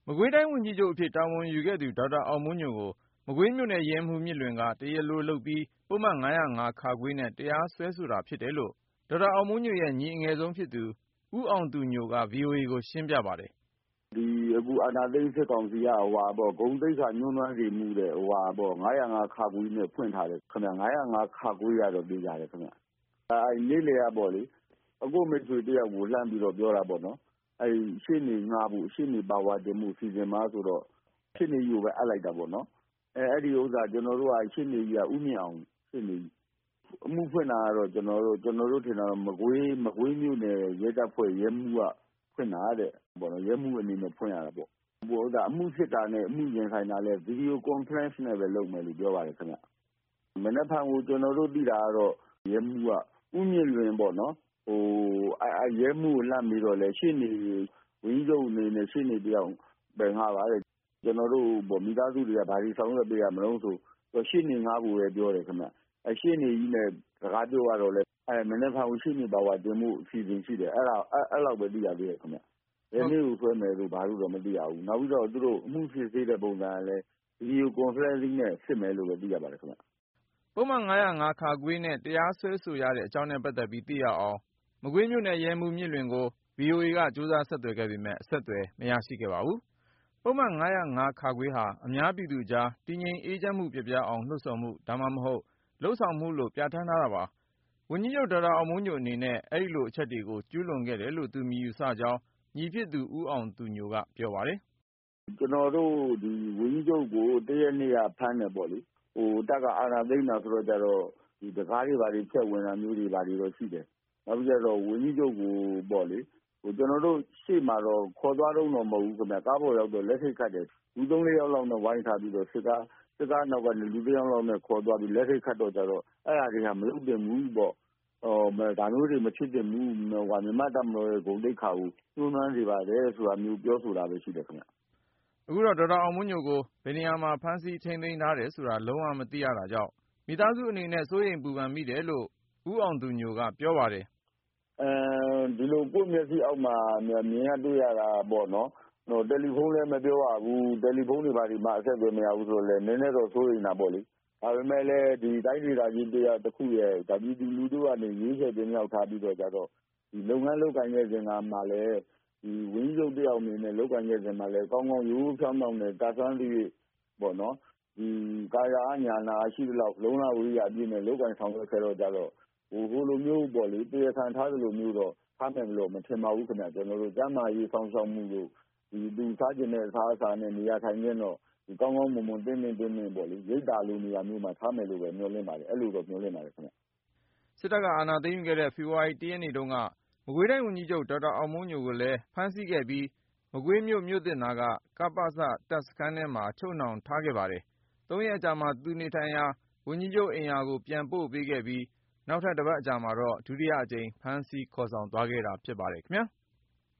မကွေးတိုင်းဝန်ကြီးချုပ်အဖြစ်တာဝန်ယူခဲ့သူဒေါက်တာအောင်မိုးညိုကိုမကွေးမြို့နယ်ရဲမှူးမြင့်လွင်ကတရားလိုလုပ်ပြီးပုဒ်မ505 နဲ့တရားစွဲဆိုတာဖြစ်တယ်လို့ဒေါက်တာအောင်မိုးညိုရဲ့ညီအငယ်ဆုံးဖြစ်သူဦးအောင်သူညိုက VOA ကိုရှင်းပြပါတယ်။အခုအာဏာသိမ်းစစ်ကောင်စီကဂုဏ်သိက္ခာညှိုးနွမ်းစေမှုတဲ့505 နဲ့ဖွင့်ထားတယ်ခင်ဗျ505 ကတော့သိကြတယ်ခင်ဗျနေ့လည်ကပေါ့လေအကိုမိတ်ဆွေတယောက်ကိုလှမ်းပြီးတော့ပြောတာပေါ့နော်ရှေ့နေငှားဖို့ရှေ့နေပါဝါတင်မှုစီစဉ်မှာဆိုတော့ရှေ့နေကြီးကိုပဲအပ်လိုက်တာပေါ့နော်အဲ့ဒီဥစ္စာကျွန်တော်တို့ကရှေ့နေကြီးကဦးမြင့်အောင်ရှေ့နေကြီးအမှုဖွင့်တာကတော့ကျွန်တော်တို့ထင်တာတော့မကွေးမြို့နယ်ရဲတပ်ဖွဲ့ရဲမှူးကဖွင့်တာတဲ့ပေါ့နော်ရဲမှူးအနေနဲ့ဖွင့်ရတာပေါ့အမှုစစ်တာနဲ့အမှုရင်ဆိုင်တာလဲဗီဒီယိုကွန်ဖရင့်နဲ့ပဲလုပ်မယ်လို့ပြောပါတယ်ခင်ဗျမနေ့ကကျွန်တော်တို့သိတာကတော့ရဲမှူးကဦးမြင့်လွင်ပေါ့နော်ရဲမှူးကိုလှမ်းပြီးတော့လဲရှေ့နေဝန်ကြီးချုပ်အနေနဲ့ရှေ့နေတယောက်ပဲငှားပါတယ်ကျွန်တော်တို့မိသားစုတွေကဘာတွေဆောင်ရွက်ပေးရမလို့ဆိုရှေ့နေငှားဖို့ပဲပြောတယ်ခင်ဗျရှေ့နေကြီးနဲ့စကားပြောရတော့လဲမနေ့ကရှေ့နေပါဝါတင်မှုအစီအစဉ်ရှိတယ်အဲ့လောက်ပဲသိရသေးတယ်ခင်ဗျဘယ်နေ့ကိုဆွဲမယ်လို့ဘာလို့တော့မသိရဘူးနောက်ပြီးတော့သူတို့အမှုစစ်ဆေးတဲ့ပုံစံကလည်းဗီဒီယိုကွန်ဖရင့်နဲ့စစ်မယ်လို့ပဲသိရပါတယ်ခင်ဗျပုဒ်မ505 နဲ့တရားစွဲဆိုရတဲ့အကြောင်းနဲ့ပတ်သက်ပြီးသိရအောင်မကွေးမြို့နယ်ရဲမှူးမြင့်လွင်ကို VOA ကကြိုးစားဆက်သွယ်ခဲ့ပေမဲ့အဆက်အသွယ်မရရှိခဲ့ပါဘူး။ပုဒ်မ505 ဟာအများပြည်သူကြားတည်ငြိမ်အေးချမ်းမှုပျက်ပြားအောင်လှုံ့ဆော်မှုဒါမှမဟုတ်လုပ်ဆောင်မှုလို့ပြဋ္ဌာန်းထားတာပါ။ဝန်ကြီးချုပ်ဒေါက်တာအောင်မိုးညိုအနေနဲ့အဲဒီလိုအချက်တွေကိုကျူးလွန်ခဲ့တယ်လို့သူမယူဆကြောင်းညီဖြစ်သူဦးအောင်သူညိုကပြောပါတယ်။ကျွန်တော်တို့ဝန်ကြီးချုပ်ကိုတရက်နေ့ကဖမ်းတယ်ပေါ့လေတပ်ကအာဏာသိမ်းတာဆိုတော့ကြတော့တကားတွေဘာတွေဖြတ်ဝင်တာမျိုးတွေဘာတွေတော့ရှိတယ်နောက်ပြီးတော့ဝန်ကြီးချုပ်ကိုပေါ့လေကျွန်တော်တို့ရှေ့မှာတော့ခေါ်သွားတော့မဟုတ်ဘူးခင်ဗျကားပေါ်ရောက်တော့လက်ထိတ်ခတ်တယ်လူ3-4ယောက်လောက်နဲ့ဝိုင်းထားပြီးတော့စစ်ကားနောက်ကနေလူ3ယောက်လောက်နဲ့ခေါ်သွားပြီးလက်ထိတ်ခတ်တော့ကြတော့အဲ့ဒါတွေကမလုပ်တင်ဘူးပေါ့ဒါမျိုးတွေမဖြစ်တင်ဘူးမြန်မာတပ်မတော်ရဲ့ဂုဏ်သိက္ခာကိုညှိုးနွမ်းစေပါတယ်ဆိုတာမျိုးပြောဆိုတာပဲရှိတယ်ခင်ဗျအခုတော့ဒေါက်တာအောင်မိုးညိုကိုဘယ်နေရာမှာဖမ်းဆီးထိန်းသိမ်းထားတယ်ဆိုတာလုံးဝမသိရတာကြောင့်မိသားစုအနေနဲ့စိုးရိမ်ပူပန်မိတယ်လို့ဦးအောင်သူညိုကပြောပါတယ်ဒီလိုကိုယ့်မျက်စိအောက်မှာမြင်ရတွေ့ရတာပေါ့နော်တယ်လီဖုန်းလည်းမပြောရဘူးတယ်လီဖုန်းတွေဘာတွေမှအဆက်အသွယ်မရဘူးဆိုတော့လည်းနည်းနည်းတော့စိုးရိမ်တာပေါ့လေဒါပေမဲ့လည်းဒီတိုင်းဒေသကြီးတရားတစ်ခုရဲ့ဒါပြည်သူလူထုကနေရွေးချယ်တင်မြှောက်ထားပြီးတော့ကြတော့ဒီလုပ်ငန်းလုပ်ကိုင်တဲ့စဉ်ကမှလည်းဒီဝင်းချုပ်တယောက်အနေနဲ့လုပ်ကိုင်တဲ့စဉ်မှာလည်းကောင်းကောင်းရိုးဖြောင်းဖြောင်းနဲ့တာဆန်းပြီးပေါ့နော်ဒီကာယအညာနာရှိသလောက်လုံလဝိရိယအပြည့်နဲ့လုပ်ကိုင်ဆောင်ရွက်ခဲ့တော့ကြတော့ဟိုလိုမျိုးပေါ့လေတရားခံထားသလိုမျိုးတော့ထားမယ်လို့မထင်ပါဘူးခင်ဗျကျွန်တော်တို့ကျမ်းမာရေးဆောင်ရှောက်မှုတို့ဒီသူစားကျင်တဲ့အစားအစာနဲ့နေရာထိုင်ခင်းတော့ဒီကောင်းကောင်းမွန်မွန်တင်းပေါ့လေရိတ်တာလိုနေရာမျိုးမှာထားမယ်လို့ပဲမျှော်လင့်ပါတယ်အဲ့လိုတော့မျှော်လင့်ပါတယ်ခင်ဗျစစ်တပ်ကအာဏာသိမ်းခဲ့တဲ့ဖေဖော်ဝါရီ 1 ရက်နေ့တုန်းကမကွေးတိုင်းဝန်ကြီးချုပ်ဒေါက်တာအောင်မိုးညိုကိုလည်းဖမ်းဆီးခဲ့ပြီးမကွေးမြို့သစ်နာကကပစတပ်စခန်းထဲမှာချုပ်နှောင်ထားခဲ့ပါတယ်။၃ ရက်အကြာမှာသူနေထိုင်ရာဝန်ကြီးချုပ်အိမ်ယာကိုပြန်ပို့ပေးခဲ့ပြီးနောက်ထပ်တစ်ပတ်အကြာမှာတော့ဒုတိယအကြိမ်ဖမ်းဆီးခေါ်ဆောင်သွားခဲ့တာဖြစ်ပါတယ်ခင်ဗျာ။